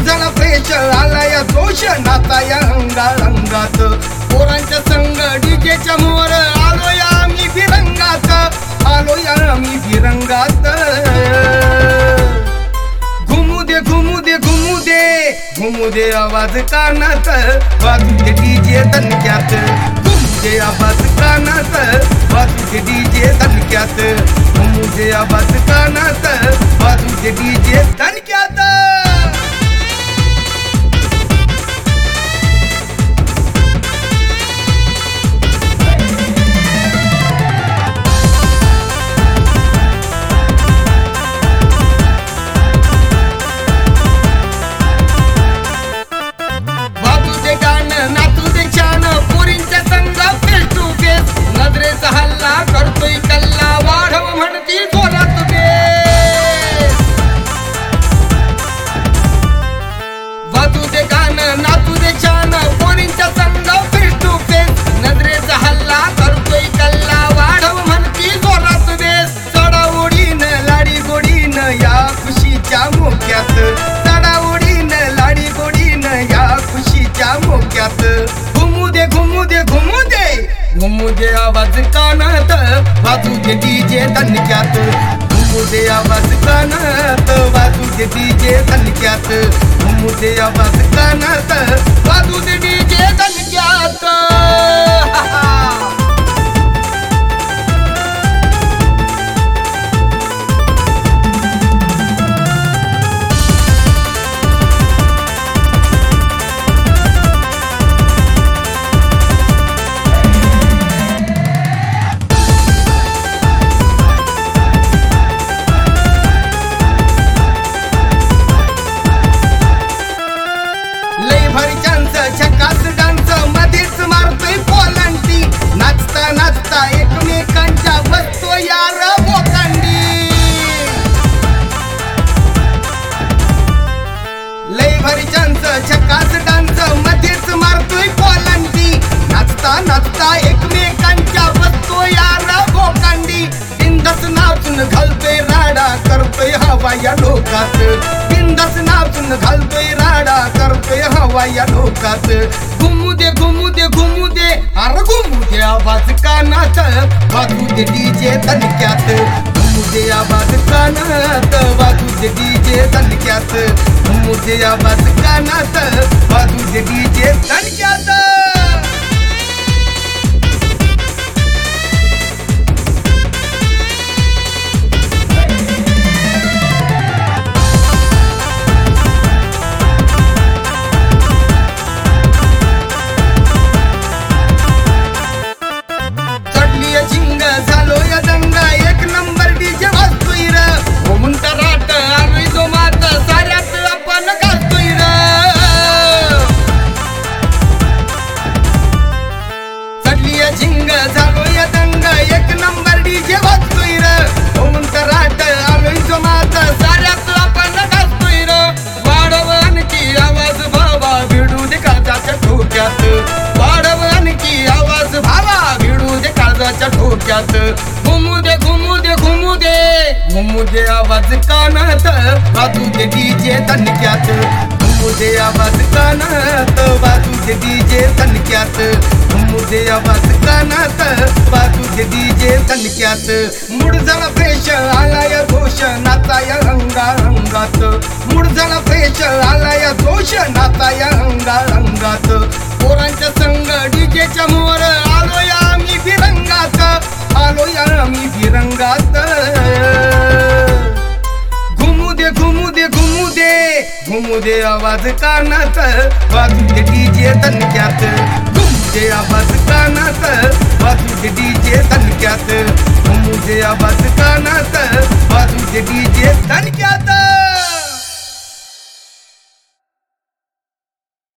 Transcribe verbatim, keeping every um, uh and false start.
झाला फ्रेश आलाय जोश नाचा या अंगा अंगात पोरांच्या संग डीजेच्या मोर आलोय आम्ही फिरंगात आलोय आम्ही फिरंगात घुमू दे घुमू दे घुमू दे घुमू दे आवाज कानात वाजू दे डीजे तनक्यात घुमू दे आवाज कानात वाजू दे डीजे तनक्यात घुमू दे आवाज कानात वाजू दे डीजे तनक्यात करतोय कल्ला वाढव म्हणती जोरात बेस वाजू दे गाणं नाचू दे छान पोरींच्या संग फेस टू फेस नजरेचा हल्ला करतोय कल्ला वाढव म्हणती जोरात बेस चढाओढीनं लाडी गोडीनं या खुशीच्या मोक्यात चढाओढीनं लाडी गोडीनं या खुशीच्या मोक्यात घुमू दे घुमू दे घुमू दे घुमू दे आवाज कानात वाजू दे डीजे तनक्यात घुमू दे आवाज कानात वाजू दे डीजे तनक्यात घुमू दे आवाज कानात वाजू दे डीजे तनक्यात झकास डान्स मध्येच मारतोय पोलांटी नाचता नाचता एकमेकांच्या बसतो यार बोकांडी लय भारी चान्स झकास डान्स मध्येच मारतोय पोलांटी नाचता नाचता एकमेकांच्या बसतो यार बोकांडी बिंदास नाचून घालतोय राडा करतोय हवा या लोकात बिंदास नाचून घालतोय राडा करतोय हवा या लोकात घुमू दे घुमू दे घुमू दे अरे घुमू दे आवाज कानात वाजू दे डीजे तनक्यात घुमू दे आवाज कानात वाजू दे डीजे तनक्यात घुमू दे आवाज कानात वाजू दे डीजे तनक्यात झालो या दंगा एक नंबर डीजे वाजतोय र घुमून राट आलोय जो मात साऱ्यात आपण गाजतोय र चढली या झिंग झालो या दंगा एक नंबर डीजे वाजतोय र घुमून राट आलोय जो मात साऱ्यात आपण गाजतोय र वाढव आणखी आवाज भावा भिडू दे काळजाच्या ठोक्यात वाढव आणखी आवाज भावा भिडू दे काळजाच्या ठोक्यात घुमू दे घुमू दे घुमू दे घुमू दे आवाज कानात वाजू दे डीजे तनक्यात घुमू दे आवाज कानात वाजू दे डीजे तनक्यात घुमू दे आवाज कानात वाजू दे डीजे तनक्यात मूड झाला फ्रेश आलाय जोश नाचा या अंगा अंगात मूड झाला फ्रेश आलाय जोश नाचा या अंगा अंगात पोरांच्या संग डीजेच्या मोर आलोय आम्ही फिरंगात आलोय आम्ही फिरंगात घुमू दे घुमू दे घुमू दे घुमू दे आवाज कानात वाजू दे डीजे तनक्यात घुमू दे आवाज कानात वाजू दे डीजे तनक्यात घुमू दे आवाज कानात वाजू दे डीजे तनक्यात